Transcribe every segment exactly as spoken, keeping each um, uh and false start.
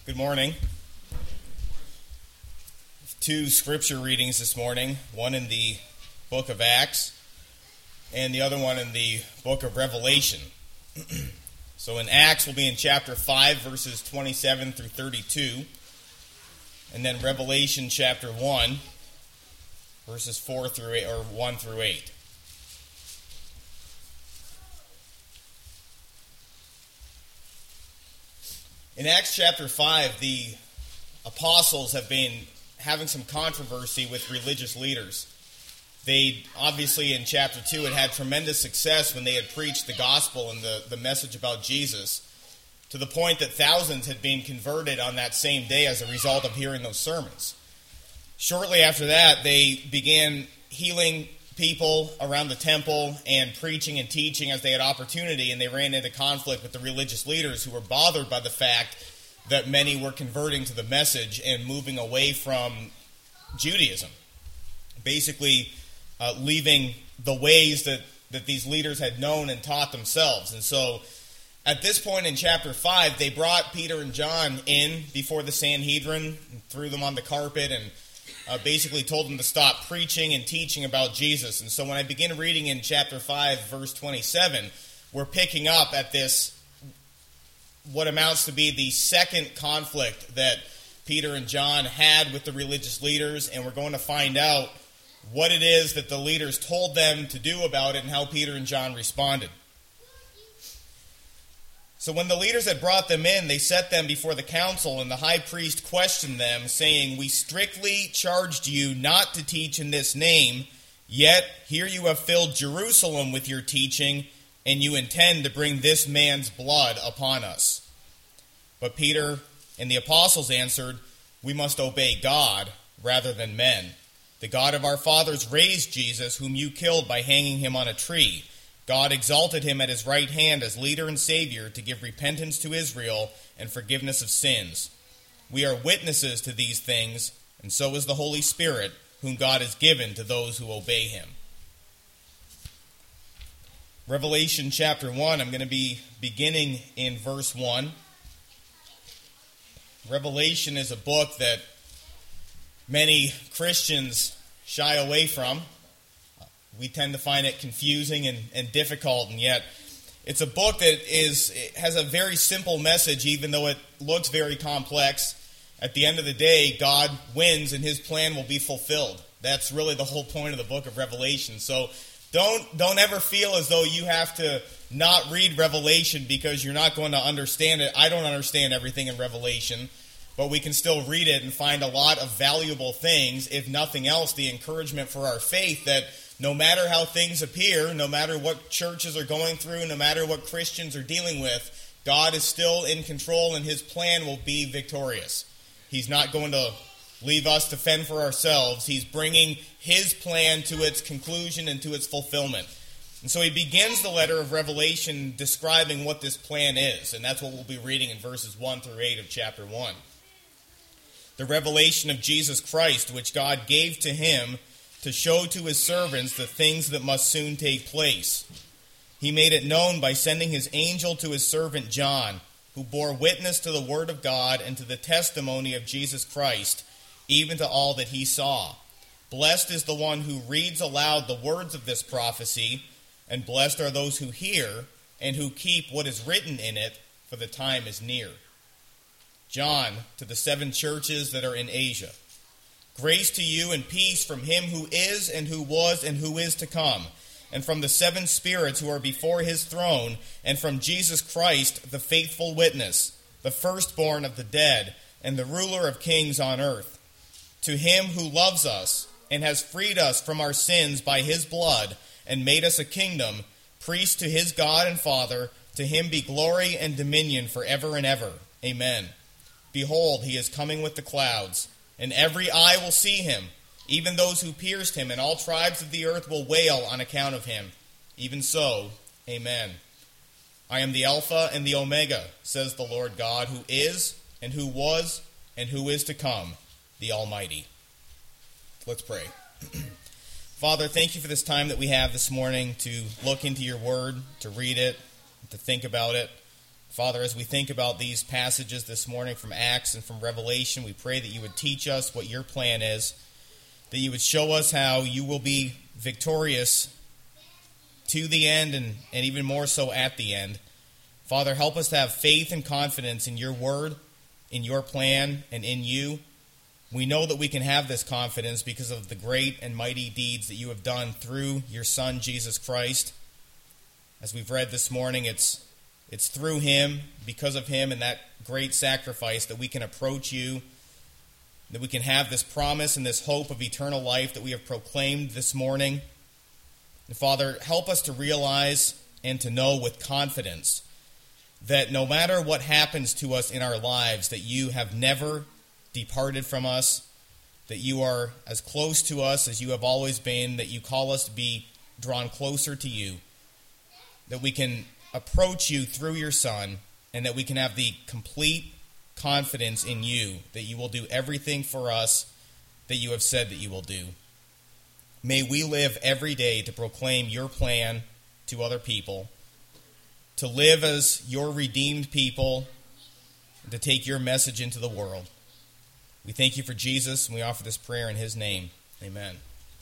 Good morning. Two scripture readings this morning, one in the book of Acts and the other one in the book of Revelation. So in Acts we'll be in chapter five, verses twenty-seven through thirty-two, and then Revelation chapter one, verses four through eight, or one through eight. In Acts chapter five, the apostles have been having some controversy with religious leaders. They, obviously, in chapter two, had had tremendous success when they had preached the gospel and the, the message about Jesus, to the point that thousands had been converted on that same day as a result of hearing those sermons. Shortly after that, they began healing people around the temple and preaching and teaching as they had opportunity, and they ran into conflict with the religious leaders who were bothered by the fact that many were converting to the message and moving away from Judaism, basically uh, leaving the ways that, that these leaders had known and taught themselves. And so at this point in chapter five, they brought Peter and John in before the Sanhedrin and threw them on the carpet and Uh, basically told them to stop preaching and teaching about Jesus. And so when I begin reading in chapter five, verse twenty-seven, we're picking up at this, what amounts to be the second conflict that Peter and John had with the religious leaders, and we're going to find out what it is that the leaders told them to do about it and how Peter and John responded. So when the leaders had brought them in, they set them before the council, and the high priest questioned them, saying, "We strictly charged you not to teach in this name, yet here you have filled Jerusalem with your teaching, and you intend to bring this man's blood upon us." But Peter and the apostles answered, "We must obey God rather than men. The God of our fathers raised Jesus, whom you killed by hanging him on a tree. God exalted him at his right hand as leader and Savior to give repentance to Israel and forgiveness of sins. We are witnesses to these things, and so is the Holy Spirit, whom God has given to those who obey him." Revelation chapter one, I'm going to be beginning in verse one. Revelation is a book that many Christians shy away from. We tend to find it confusing and, and difficult, and yet it's a book that is it has a very simple message, even though it looks very complex. At the end of the day, God wins and his plan will be fulfilled. That's really the whole point of the book of Revelation. So don't don't ever feel as though you have to not read Revelation because you're not going to understand it. I don't understand everything in Revelation, but we can still read it and find a lot of valuable things, if nothing else, the encouragement for our faith that no matter how things appear, no matter what churches are going through, no matter what Christians are dealing with, God is still in control and his plan will be victorious. He's not going to leave us to fend for ourselves. He's bringing his plan to its conclusion and to its fulfillment. And so he begins the letter of Revelation describing what this plan is, and that's what we'll be reading in verses one through eight of chapter one. The revelation of Jesus Christ, which God gave to him to show to his servants the things that must soon take place. He made it known by sending his angel to his servant John, who bore witness to the word of God and to the testimony of Jesus Christ, even to all that he saw. Blessed is the one who reads aloud the words of this prophecy, and blessed are those who hear and who keep what is written in it, for the time is near. John, to the seven churches that are in Asia. Grace to you and peace from him who is and who was and who is to come, and from the seven spirits who are before his throne, and from Jesus Christ, the faithful witness, the firstborn of the dead, and the ruler of kings on earth. To him who loves us and has freed us from our sins by his blood and made us a kingdom, priest to his God and Father, to him be glory and dominion forever and ever. Amen. Behold, he is coming with the clouds, and every eye will see him, even those who pierced him, and all tribes of the earth will wail on account of him. Even so, amen. I am the Alpha and the Omega, says the Lord God, who is, and who was, and who is to come, the Almighty. Let's pray. Father, thank you for this time that we have this morning to look into your word, to read it, to think about it. Father, as we think about these passages this morning from Acts and from Revelation, we pray that you would teach us what your plan is, that you would show us how you will be victorious to the end and, and even more so at the end. Father, help us to have faith and confidence in your word, in your plan, and in you. We know that we can have this confidence because of the great and mighty deeds that you have done through your Son, Jesus Christ. As we've read this morning, it's it's through him, because of him and that great sacrifice, that we can approach you, that we can have this promise and this hope of eternal life that we have proclaimed this morning. And Father, help us to realize and to know with confidence that no matter what happens to us in our lives, that you have never departed from us, that you are as close to us as you have always been, that you call us to be drawn closer to you, that we can approach you through your Son, and that we can have the complete confidence in you, that you will do everything for us that you have said that you will do. May we live every day to proclaim your plan to other people, to live as your redeemed people, and to take your message into the world. We thank you for Jesus, and we offer this prayer in his name. Amen.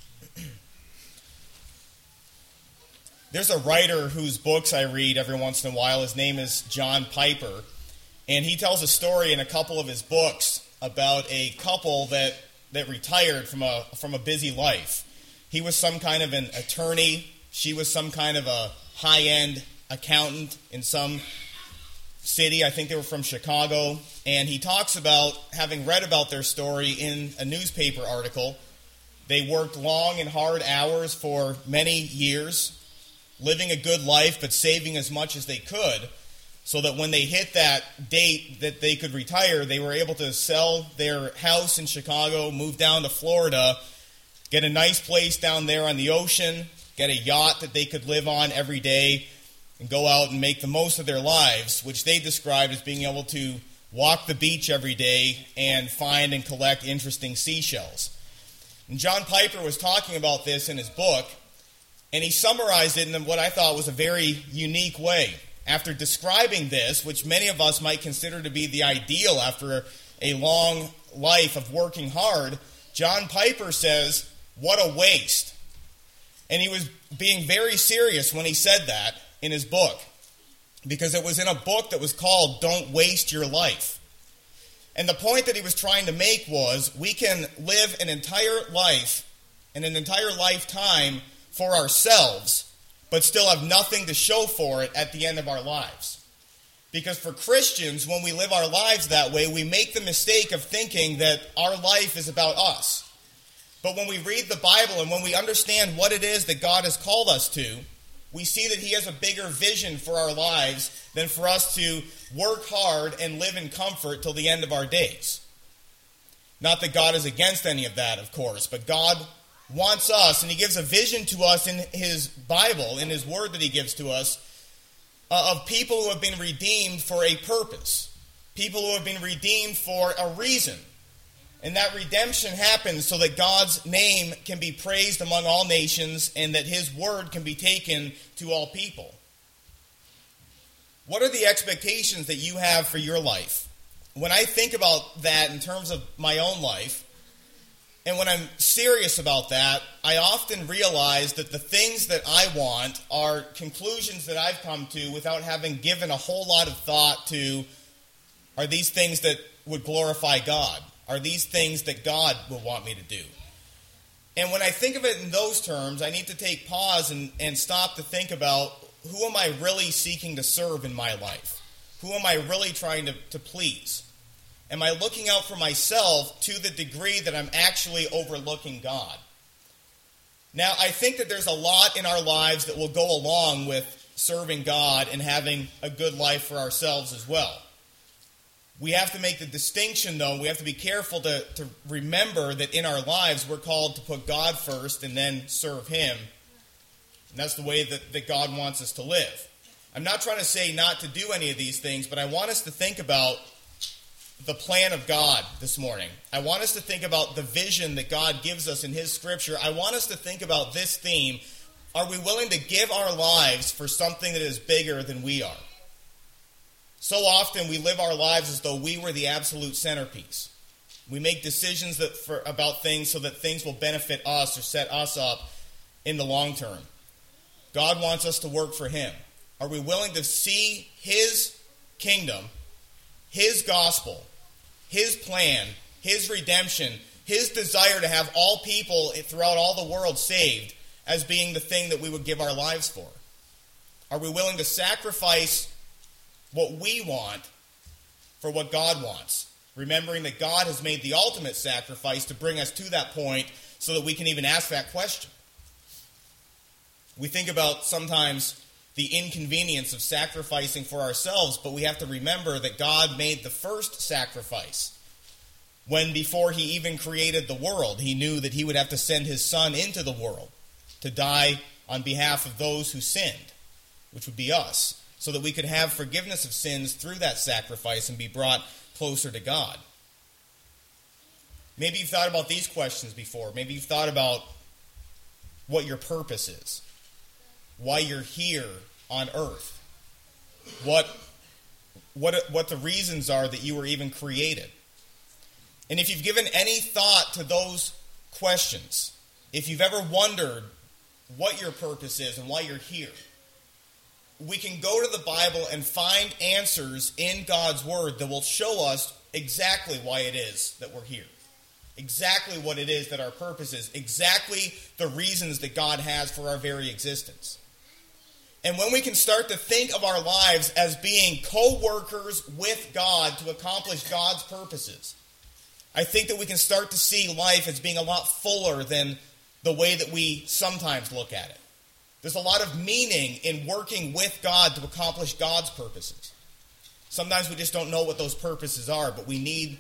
There's a writer whose books I read every once in a while. His name is John Piper, and he tells a story in a couple of his books about a couple that, that retired from a from a busy life. He was some kind of an attorney. She was some kind of a high-end accountant in some city. I think they were from Chicago. And he talks about having read about their story in a newspaper article. They worked long and hard hours for many years, living a good life but saving as much as they could, so that when they hit that date that they could retire, they were able to sell their house in Chicago, move down to Florida, get a nice place down there on the ocean, get a yacht that they could live on every day, and go out and make the most of their lives, which they described as being able to walk the beach every day and find and collect interesting seashells. And John Piper was talking about this in his book, and he summarized it in what I thought was a very unique way. After describing this, which many of us might consider to be the ideal after a long life of working hard, John Piper says, "What a waste." And he was being very serious when he said that in his book, because it was in a book that was called Don't Waste Your Life. And the point that he was trying to make was, we can live an entire life and an entire lifetime for ourselves, but still have nothing to show for it at the end of our lives. Because for Christians, when we live our lives that way, we make the mistake of thinking that our life is about us. But when we read the Bible and when we understand what it is that God has called us to, we see that he has a bigger vision for our lives than for us to work hard and live in comfort till the end of our days. Not that God is against any of that, of course, but God wants us, and he gives a vision to us in his Bible, in his word that he gives to us, uh, of people who have been redeemed for a purpose. People who have been redeemed for a reason. And that redemption happens so that God's name can be praised among all nations and that his word can be taken to all people. What are the expectations that you have for your life? When I think about that in terms of my own life, and when I'm serious about that, I often realize that the things that I want are conclusions that I've come to without having given a whole lot of thought to, are these things that would glorify God? Are these things that God will want me to do? And when I think of it in those terms, I need to take pause and, and stop to think about, who am I really seeking to serve in my life? Who am I really trying to, to please? Am I looking out for myself to the degree that I'm actually overlooking God? Now, I think that there's a lot in our lives that will go along with serving God and having a good life for ourselves as well. We have to make the distinction, though. We have to be careful to, to remember that in our lives we're called to put God first and then serve him. And that's the way that, that God wants us to live. I'm not trying to say not to do any of these things, but I want us to think about the plan of God this morning. I want us to think about the vision that God gives us in his scripture. I want us to think about this theme. Are we willing to give our lives for something that is bigger than we are? So often we live our lives as though we were the absolute centerpiece. We make decisions that for, about things so that things will benefit us or set us up in the long term. God wants us to work for Him. Are we willing to see His kingdom, His gospel, His plan, His redemption, His desire to have all people throughout all the world saved as being the thing that we would give our lives for? Are we willing to sacrifice what we want for what God wants? Remembering that God has made the ultimate sacrifice to bring us to that point so that we can even ask that question. We think about sometimes the inconvenience of sacrificing for ourselves, but we have to remember that God made the first sacrifice. When before He even created the world, He knew that He would have to send His Son into the world to die on behalf of those who sinned, which would be us, so that we could have forgiveness of sins through that sacrifice and be brought closer to God. Maybe you've thought about these questions before. Maybe you've thought about what your purpose is, why you're here on earth, what, what, what the reasons are that you were even created. And if you've given any thought to those questions, if you've ever wondered what your purpose is and why you're here, we can go to the Bible and find answers in God's Word that will show us exactly why it is that we're here. Exactly what it is that our purpose is. Exactly the reasons that God has for our very existence. And when we can start to think of our lives as being co-workers with God to accomplish God's purposes, I think that we can start to see life as being a lot fuller than the way that we sometimes look at it. There's a lot of meaning in working with God to accomplish God's purposes. Sometimes we just don't know what those purposes are, but we need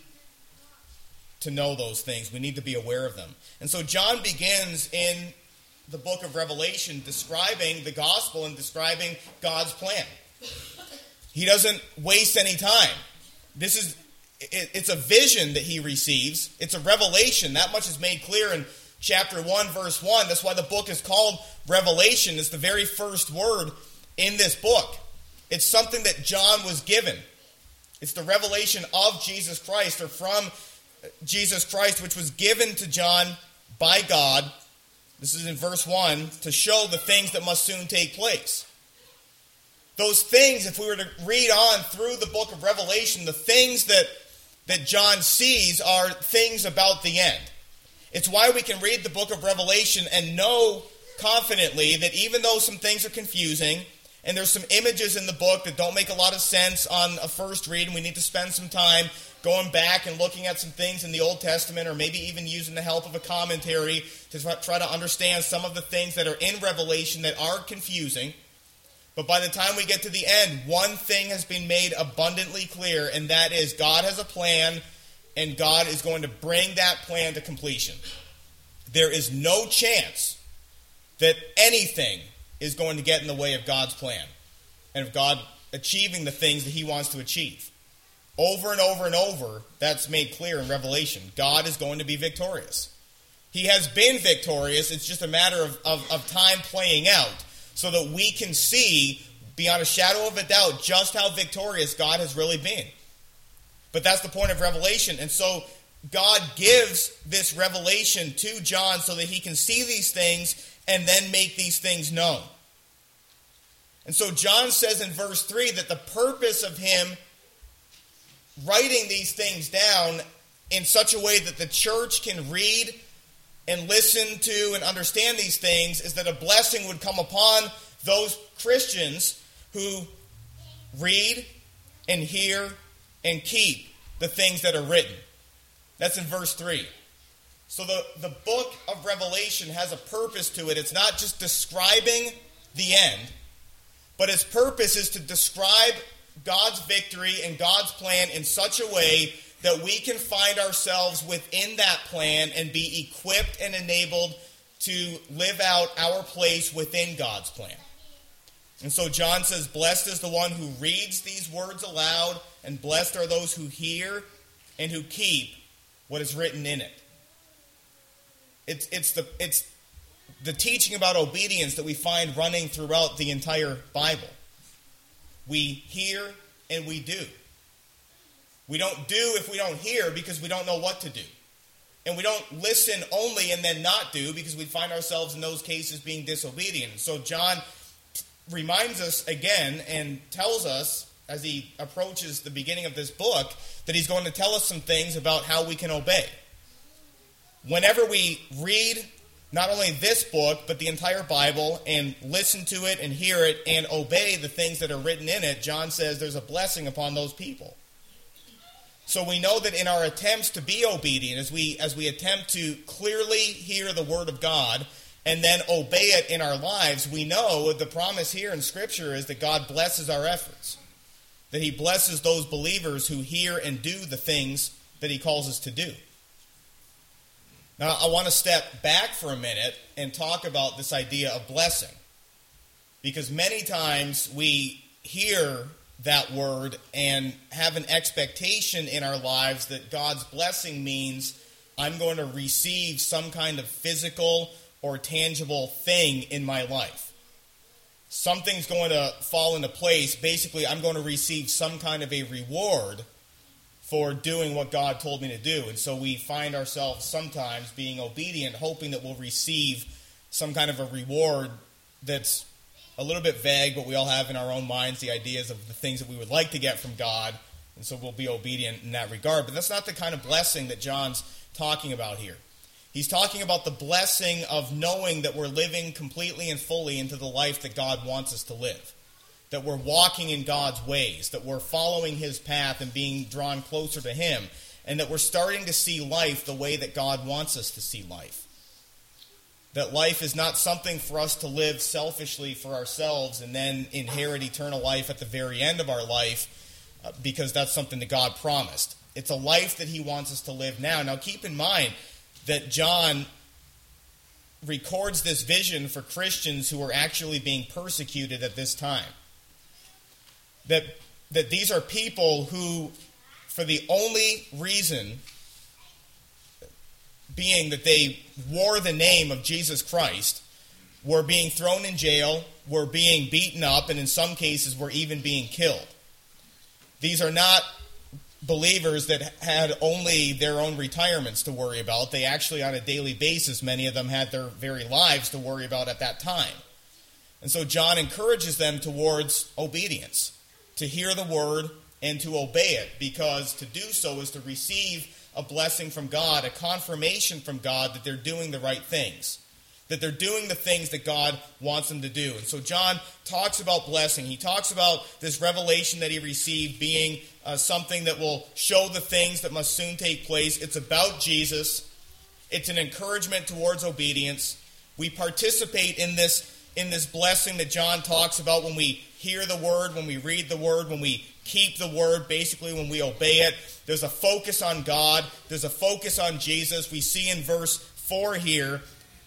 to know those things. We need to be aware of them. And so John begins in the book of Revelation describing the gospel and describing God's plan. He doesn't waste any time. This is, it, it's a vision that he receives. It's a revelation. That much is made clear in chapter one, verse one. That's why the book is called Revelation. It's the very first word in this book. It's something that John was given. It's the revelation of Jesus Christ, or from Jesus Christ, which was given to John by God. This is in verse one, to show the things that must soon take place. Those things, if we were to read on through the book of Revelation, the things that, that John sees are things about the end. It's why we can read the book of Revelation and know confidently that even though some things are confusing, and there's some images in the book that don't make a lot of sense on a first read, and we need to spend some time going back and looking at some things in the Old Testament, or maybe even using the help of a commentary to try to understand some of the things that are in Revelation that are confusing. But by the time we get to the end, one thing has been made abundantly clear, and that is God has a plan, and God is going to bring that plan to completion. There is no chance that anything is going to get in the way of God's plan and of God achieving the things that he wants to achieve. Over and over and over, that's made clear in Revelation. God is going to be victorious. He has been victorious. It's just a matter of, of, of time playing out so that we can see, beyond a shadow of a doubt, just how victorious God has really been. But that's the point of Revelation. And so God gives this revelation to John so that he can see these things and then make these things known. And so John says in verse three that the purpose of him writing these things down in such a way that the church can read and listen to and understand these things is that a blessing would come upon those Christians who read and hear and keep the things that are written. That's in verse three. So the, the book of Revelation has a purpose to it. It's not just describing the end, but its purpose is to describe God's victory and God's plan in such a way that we can find ourselves within that plan and be equipped and enabled to live out our place within God's plan. And so John says, blessed is the one who reads these words aloud, and blessed are those who hear and who keep what is written in it. It's, it's, the, it's the teaching about obedience that we find running throughout the entire Bible. We hear and we do. We don't do if we don't hear because we don't know what to do. And we don't listen only and then not do because we find ourselves in those cases being disobedient. So John reminds us again and tells us as he approaches the beginning of this book that he's going to tell us some things about how we can obey. Whenever we read not only this book, but the entire Bible, and listen to it and hear it and obey the things that are written in it, John says there's a blessing upon those people. So we know that in our attempts to be obedient, as we as we attempt to clearly hear the Word of God and then obey it in our lives, we know the promise here in Scripture is that God blesses our efforts. That He blesses those believers who hear and do the things that He calls us to do. Now, I want to step back for a minute and talk about this idea of blessing. Because many times we hear that word and have an expectation in our lives that God's blessing means I'm going to receive some kind of physical or tangible thing in my life. Something's going to fall into place. Basically, I'm going to receive some kind of a reward for doing what God told me to do. And so we find ourselves sometimes being obedient, hoping that we'll receive some kind of a reward that's a little bit vague, but we all have in our own minds the ideas of the things that we would like to get from God, and so we'll be obedient in that regard. But that's not the kind of blessing that John's talking about here. He's talking about the blessing of knowing that we're living completely and fully into the life that God wants us to live. That we're walking in God's ways, that we're following His path and being drawn closer to Him, and that we're starting to see life the way that God wants us to see life. That life is not something for us to live selfishly for ourselves and then inherit eternal life at the very end of our life uh, because that's something that God promised. It's a life that He wants us to live now. Now keep in mind that John records this vision for Christians who are actually being persecuted at this time. That, that these are people who, for the only reason being that they wore the name of Jesus Christ, were being thrown in jail, were being beaten up, and in some cases were even being killed. These are not believers that had only their own retirements to worry about. They actually, on a daily basis, many of them had their very lives to worry about at that time. And so John encourages them towards obedience, to hear the word and to obey it, because to do so is to receive a blessing from God, a confirmation from God that they're doing the right things, that they're doing the things that God wants them to do. And so John talks about blessing. He talks about this revelation that he received being uh, something that will show the things that must soon take place. It's about Jesus. It's an encouragement towards obedience. We participate in this, in this blessing that John talks about when we hear the word, when we read the word, when we keep the word, basically when we obey it. There's a focus on God. There's a focus on Jesus. We see in verse four here,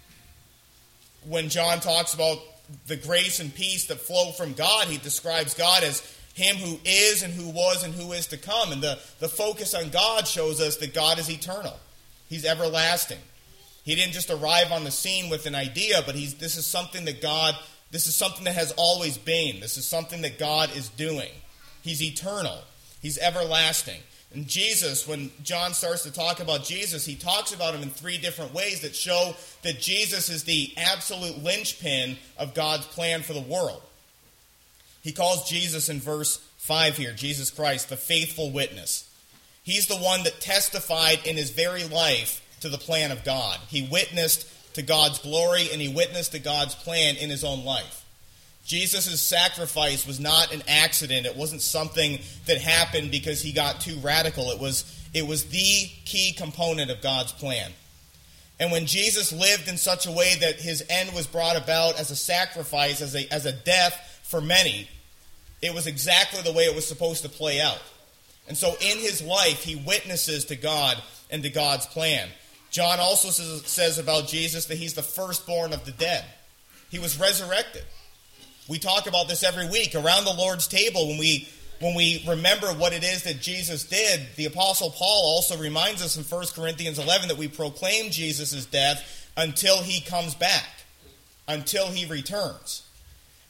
when John talks about the grace and peace that flow from God, he describes God as Him who is and who was and who is to come. And the, the focus on God shows us that God is eternal. He's everlasting. He didn't just arrive on the scene with an idea, but he's this is something that God, this is something that has always been. This is something that God is doing. He's eternal. He's everlasting. And Jesus, when John starts to talk about Jesus, he talks about him in three different ways that show that Jesus is the absolute linchpin of God's plan for the world. He calls Jesus in verse five here, Jesus Christ, the faithful witness. He's the one that testified in his very life to the plan of God. He witnessed to God's glory and he witnessed to God's plan in his own life. Jesus' sacrifice was not an accident. It wasn't something that happened because he got too radical. It was, it was the key component of God's plan. And when Jesus lived in such a way that his end was brought about as a sacrifice, as a, as a death for many, it was exactly the way it was supposed to play out. And so in his life, he witnesses to God and to God's plan. John also says, says about Jesus that he's the firstborn of the dead. He was resurrected. We talk about this every week around the Lord's table when we when we remember what it is that Jesus did. The Apostle Paul also reminds us in First Corinthians eleven that we proclaim Jesus' death until he comes back, until he returns.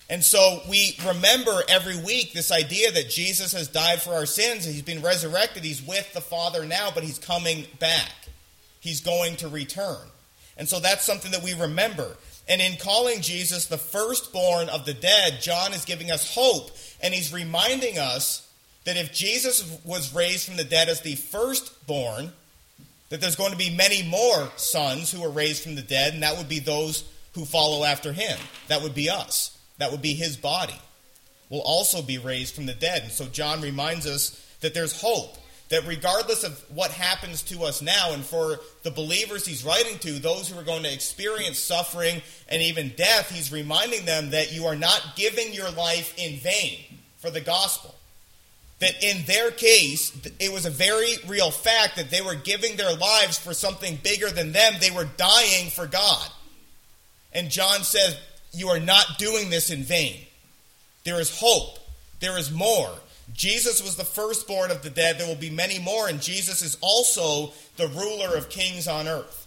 And so we remember every week this idea that Jesus has died for our sins. He's been resurrected. He's with the Father now, but he's coming back. He's going to return. And so that's something that we remember. And in calling Jesus the firstborn of the dead, John is giving us hope. And he's reminding us that if Jesus was raised from the dead as the firstborn, that there's going to be many more sons who are raised from the dead, and that would be those who follow after him. That would be us. That would be his body. Will also be raised from the dead. And so John reminds us that there's hope. That regardless of what happens to us now, and for the believers he's writing to, those who are going to experience suffering and even death, he's reminding them that you are not giving your life in vain for the gospel. That in their case, it was a very real fact that they were giving their lives for something bigger than them. They were dying for God. And John says, you are not doing this in vain. There is hope. There is more. Jesus was the firstborn of the dead. There will be many more, and Jesus is also the ruler of kings on earth.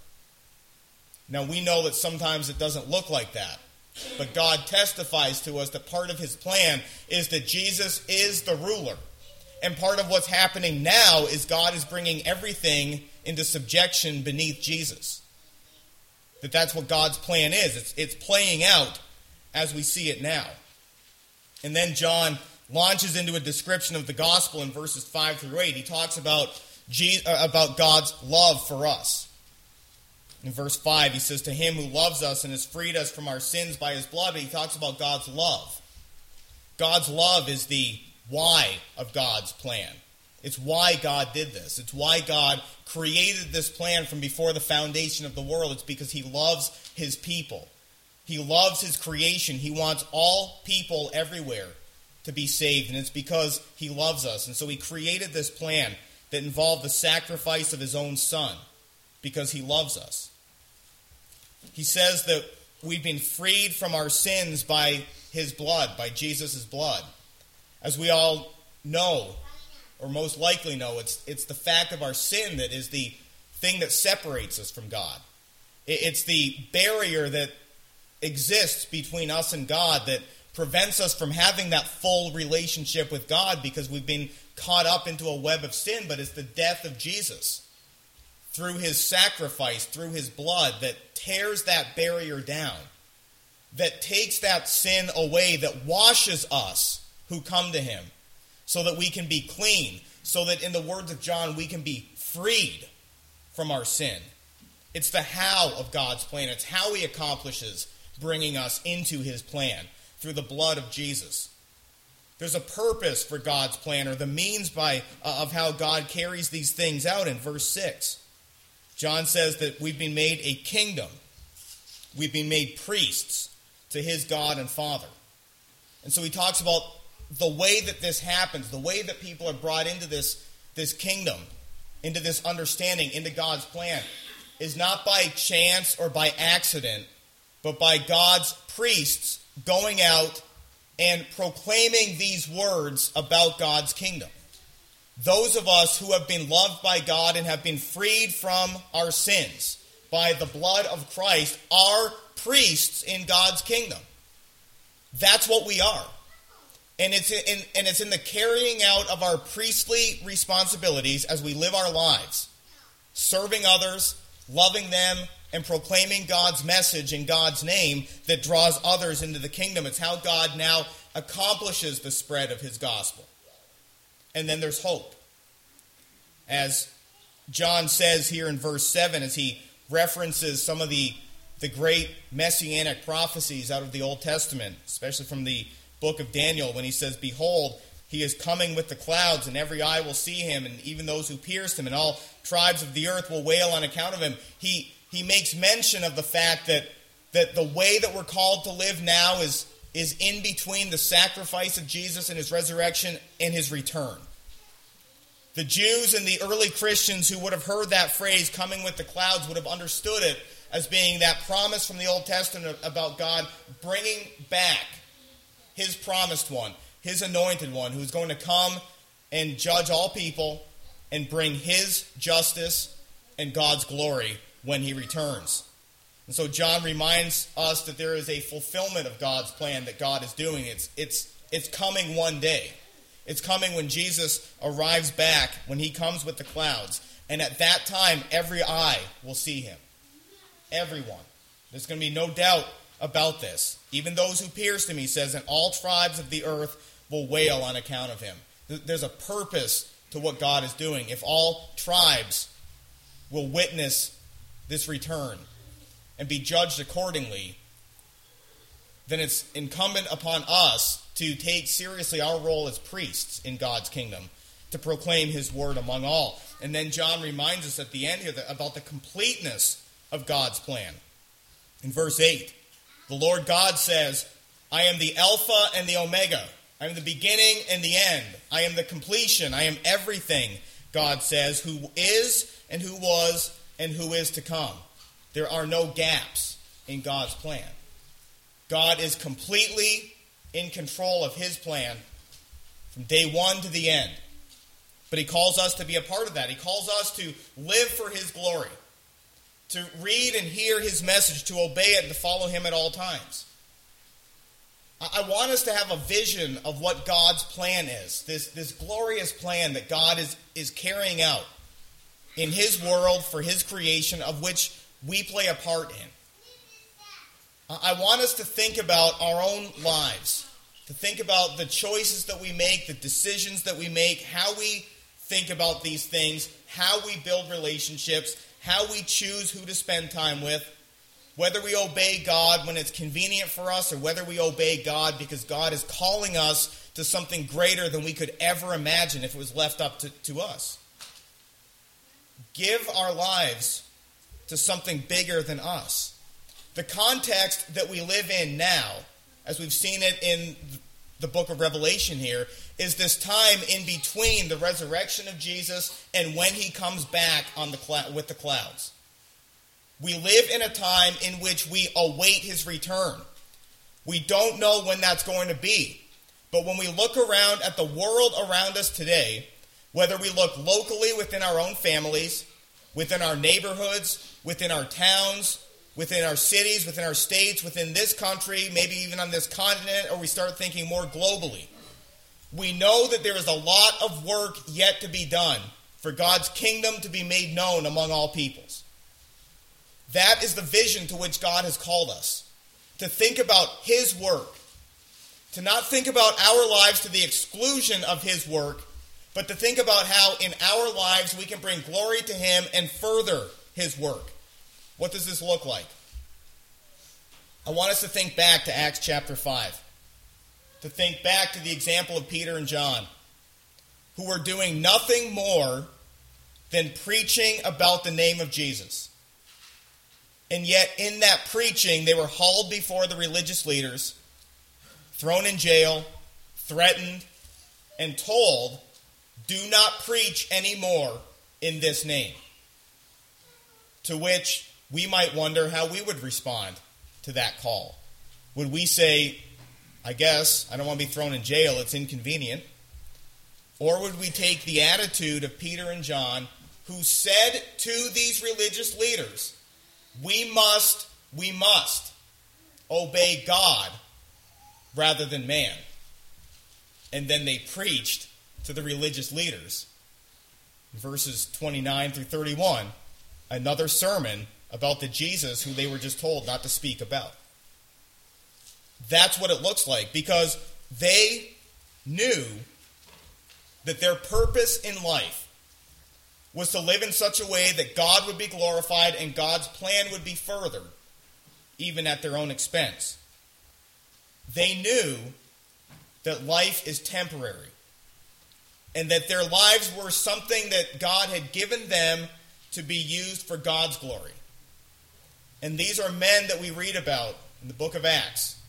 Now, we know that sometimes it doesn't look like that, but God testifies to us that part of his plan is that Jesus is the ruler. And part of what's happening now is God is bringing everything into subjection beneath Jesus. That that's what God's plan is. It's, it's playing out as we see it now. And then John launches into a description of the gospel in verses five through eight. He talks about, Jesus, uh, about God's love for us. In verse five, he says, to him who loves us and has freed us from our sins by his blood. But he talks about God's love. God's love is the why of God's plan. It's why God did this. It's why God created this plan from before the foundation of the world. It's because he loves his people. He loves his creation. He wants all people everywhere to be saved. And it's because he loves us. And so he created this plan that involved the sacrifice of his own son because he loves us. He says that we've been freed from our sins by his blood, by Jesus' blood. As we all know, or most likely know, it's, it's the fact of our sin that is the thing that separates us from God. It's the barrier that exists between us and God that prevents us from having that full relationship with God because we've been caught up into a web of sin. But it's the death of Jesus through his sacrifice, through his blood, that tears that barrier down, that takes that sin away, that washes us who come to him, so that we can be clean, so that in the words of John, we can be freed from our sin. It's the how of God's plan. It's how he accomplishes bringing us into his plan through the blood of Jesus. There's a purpose for God's plan, or the means by uh, of how God carries these things out in verse six. John says that we've been made a kingdom. We've been made priests to his God and Father. And so he talks about the way that this happens, the way that people are brought into this, this kingdom, into this understanding, into God's plan, is not by chance or by accident, but by God's priests going out and proclaiming these words about God's kingdom. Those of us who have been loved by God and have been freed from our sins by the blood of Christ are priests in God's kingdom. That's what we are. And it's in, and it's in the carrying out of our priestly responsibilities as we live our lives, serving others, loving them, and proclaiming God's message in God's name that draws others into the kingdom. It's how God now accomplishes the spread of his gospel. And then there's hope. As John says here in verse seven, as he references some of the, the great messianic prophecies out of the Old Testament, especially from the book of Daniel, when he says, behold, he is coming with the clouds, and every eye will see him, and even those who pierced him, and all tribes of the earth will wail on account of him. He he makes mention of the fact that, that the way that we're called to live now is, is in between the sacrifice of Jesus and his resurrection and his return. The Jews and the early Christians who would have heard that phrase, coming with the clouds, would have understood it as being that promise from the Old Testament about God bringing back his promised one, his anointed one, who's going to come and judge all people and bring his justice and God's glory when he returns. And so John reminds us that there is a fulfillment of God's plan that God is doing. It's, it's, it's coming one day. It's coming when Jesus arrives back, when he comes with the clouds. And at that time, every eye will see him. Everyone. There's going to be no doubt about this. Even those who pierced him, he says, and all tribes of the earth will wail on account of him. There's a purpose to what God is doing. If all tribes will witness this return and be judged accordingly, then it's incumbent upon us to take seriously our role as priests in God's kingdom, to proclaim his word among all. And then John reminds us at the end here that, about the completeness of God's plan. In verse eight, the Lord God says, I am the Alpha and the Omega. I am the beginning and the end. I am the completion. I am everything, God says, who is and who was and who is to come. There are no gaps in God's plan. God is completely in control of his plan from day one to the end. But he calls us to be a part of that. He calls us to live for his glory, to read and hear his message, to obey it, and to follow him at all times. I want us to have a vision of what God's plan is, this, this glorious plan that God is, is carrying out in his world for his creation, of which we play a part in. I want us to think about our own lives, to think about the choices that we make, the decisions that we make, how we think about these things, how we build relationships, how we choose who to spend time with, whether we obey God when it's convenient for us or whether we obey God because God is calling us to something greater than we could ever imagine if it was left up to, to us. Give our lives to something bigger than us. The context that we live in now, as we've seen it in the book of Revelation here, is this time in between the resurrection of Jesus and when he comes back on the cl- with the clouds. We live in a time in which we await his return. We don't know when that's going to be. But when we look around at the world around us today, whether we look locally within our own families, within our neighborhoods, within our towns, within our cities, within our states, within this country, maybe even on this continent, or we start thinking more globally, we know that there is a lot of work yet to be done for God's kingdom to be made known among all peoples. That is the vision to which God has called us, to think about his work, to not think about our lives to the exclusion of his work, but to think about how in our lives we can bring glory to him and further his work. What does this look like? I want us to think back to Acts chapter five, to think back to the example of Peter and John, who were doing nothing more than preaching about the name of Jesus. And yet in that preaching, they were hauled before the religious leaders, thrown in jail, threatened, and told, do not preach anymore in this name. To which we might wonder how we would respond to that call. Would we say, I guess, I don't want to be thrown in jail, it's inconvenient? Or would we take the attitude of Peter and John, who said to these religious leaders, we must, we must obey God rather than man. And then they preached to the religious leaders, verses twenty-nine through thirty-one, another sermon about the Jesus who they were just told not to speak about. That's what it looks like, because they knew that their purpose in life was to live in such a way that God would be glorified and God's plan would be furthered, even at their own expense. They knew that life is temporary, and that their lives were something that God had given them to be used for God's glory. And these are men that we read about in the book of Acts,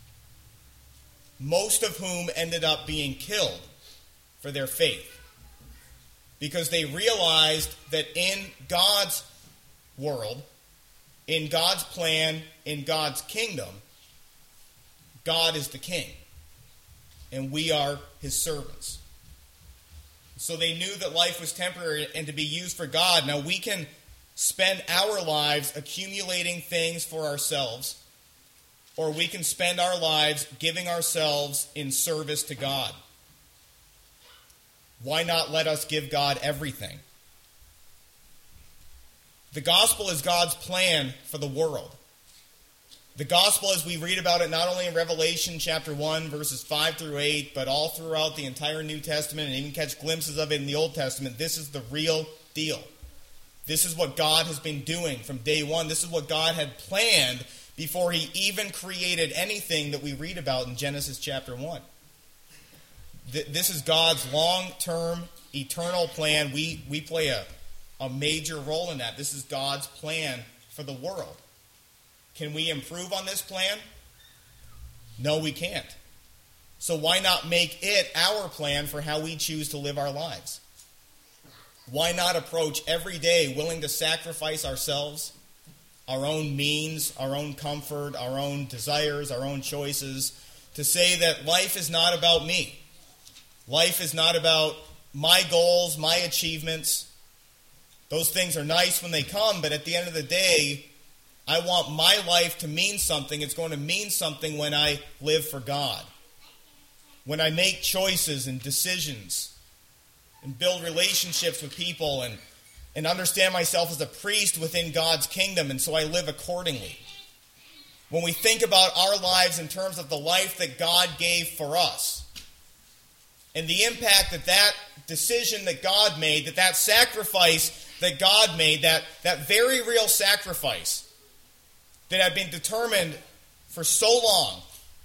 most of whom ended up being killed for their faith, because they realized that in God's world, in God's plan, in God's kingdom, God is the king, and we are his servants. So they knew that life was temporary and to be used for God. Now we can spend our lives accumulating things for ourselves, or we can spend our lives giving ourselves in service to God. Why not let us give God everything? The gospel is God's plan for the world. The gospel, as we read about it not only in Revelation chapter one, verses five through eight, but all throughout the entire New Testament, and even catch glimpses of it in the Old Testament, this is the real deal. This is what God has been doing from day one. This is what God had planned before he even created anything that we read about in Genesis chapter one. This is God's long-term, eternal plan. We, we play a, a major role in that. This is God's plan for the world. Can we improve on this plan? No, we can't. So why not make it our plan for how we choose to live our lives? Why not approach every day willing to sacrifice ourselves, our own means, our own comfort, our own desires, our own choices, to say that life is not about me. Life is not about my goals, my achievements. Those things are nice when they come, but at the end of the day, I want my life to mean something. It's going to mean something when I live for God. When I make choices and decisions and build relationships with people and, and understand myself as a priest within God's kingdom, and so I live accordingly. When we think about our lives in terms of the life that God gave for us and the impact that that decision that God made, that that sacrifice that God made, that, that very real sacrifice that had been determined for so long,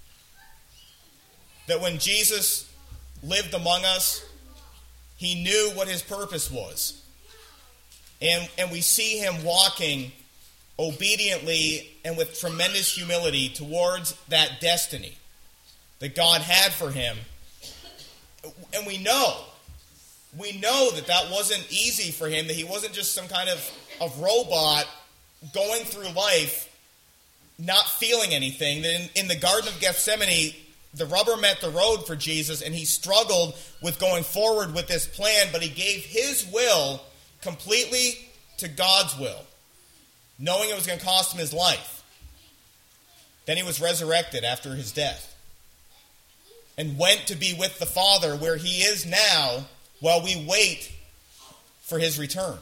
that when Jesus lived among us, he knew what his purpose was. And, and we see him walking obediently and with tremendous humility towards that destiny that God had for him. And we know, we know that that wasn't easy for him, that he wasn't just some kind of, of robot going through life not feeling anything. That in, in the Garden of Gethsemane, the rubber met the road for Jesus, and he struggled with going forward with this plan, but he gave his will completely to God's will, knowing it was going to cost him his life. Then he was resurrected after his death and went to be with the Father, where he is now, while we wait for his return.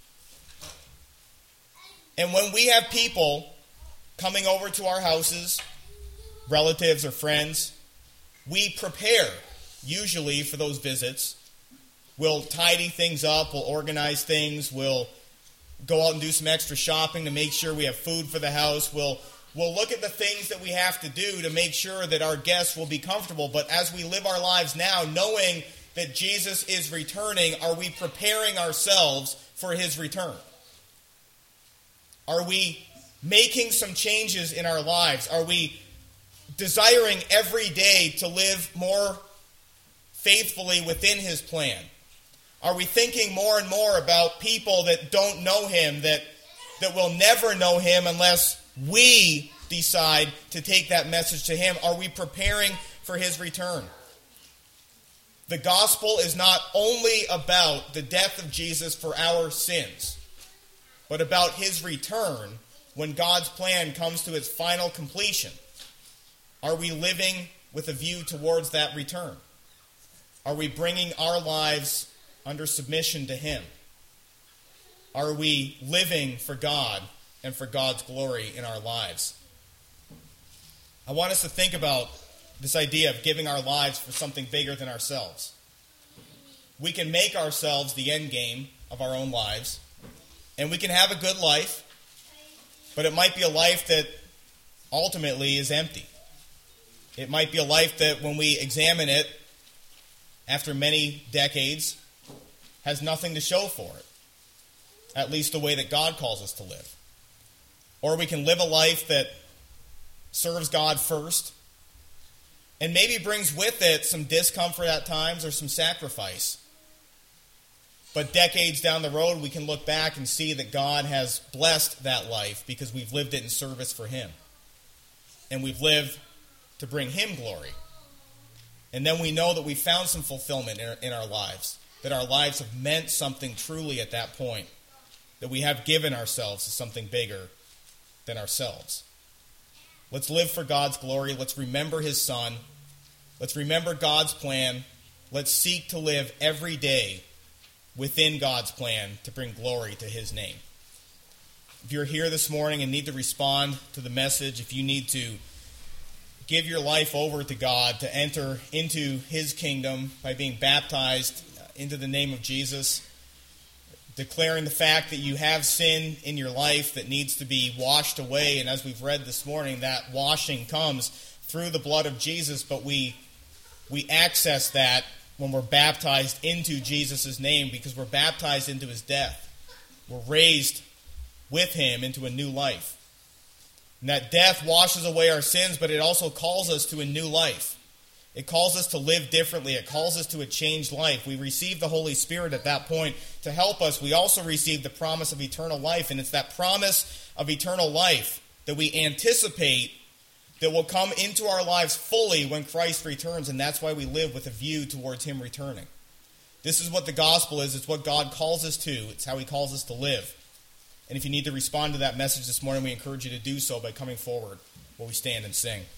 And when we have people coming over to our houses, relatives or friends, we prepare usually for those visits. We'll tidy things up, we'll organize things, we'll go out and do some extra shopping to make sure we have food for the house. We'll, we'll look at the things that we have to do to make sure that our guests will be comfortable. But as we live our lives now, knowing that Jesus is returning, are we preparing ourselves for his return? Are we making some changes in our lives? Are we desiring every day to live more faithfully within his plan? Are we thinking more and more about people that don't know him, that, that will never know him unless we decide to take that message to him? Are we preparing for his return? The gospel is not only about the death of Jesus for our sins, but about his return when God's plan comes to its final completion. Are we living with a view towards that return? Are we bringing our lives under submission to him? Are we living for God and for God's glory in our lives? I want us to think about this idea of giving our lives for something bigger than ourselves. We can make ourselves the end game of our own lives, and we can have a good life, but it might be a life that ultimately is empty. It might be a life that, when we examine it after many decades, has nothing to show for it, at least the way that God calls us to live. Or we can live a life that serves God first and maybe brings with it some discomfort at times or some sacrifice. But decades down the road, we can look back and see that God has blessed that life because we've lived it in service for him. And we've lived to bring him glory. And then we know that we found some fulfillment in our, in our lives, that our lives have meant something truly at that point. that we have given ourselves to something bigger than ourselves. Let's live for God's glory. Let's remember his Son. Let's remember God's plan. Let's seek to live every day within God's plan to bring glory to his name. If you're here this morning and need to respond to the message, if you need to give your life over to God to enter into his kingdom by being baptized into the name of Jesus, declaring the fact that you have sin in your life that needs to be washed away, and as we've read this morning, that washing comes through the blood of Jesus, but we we access that when we're baptized into Jesus' name because we're baptized into his death. We're raised with him into a new life. And that death washes away our sins, but it also calls us to a new life. It calls us to live differently. It calls us to a changed life. We receive the Holy Spirit at that point to help us. We also receive the promise of eternal life, and it's that promise of eternal life that we anticipate that will come into our lives fully when Christ returns, and that's why we live with a view towards him returning. This is what the gospel is. It's what God calls us to. It's how he calls us to live. And if you need to respond to that message this morning, we encourage you to do so by coming forward while we stand and sing.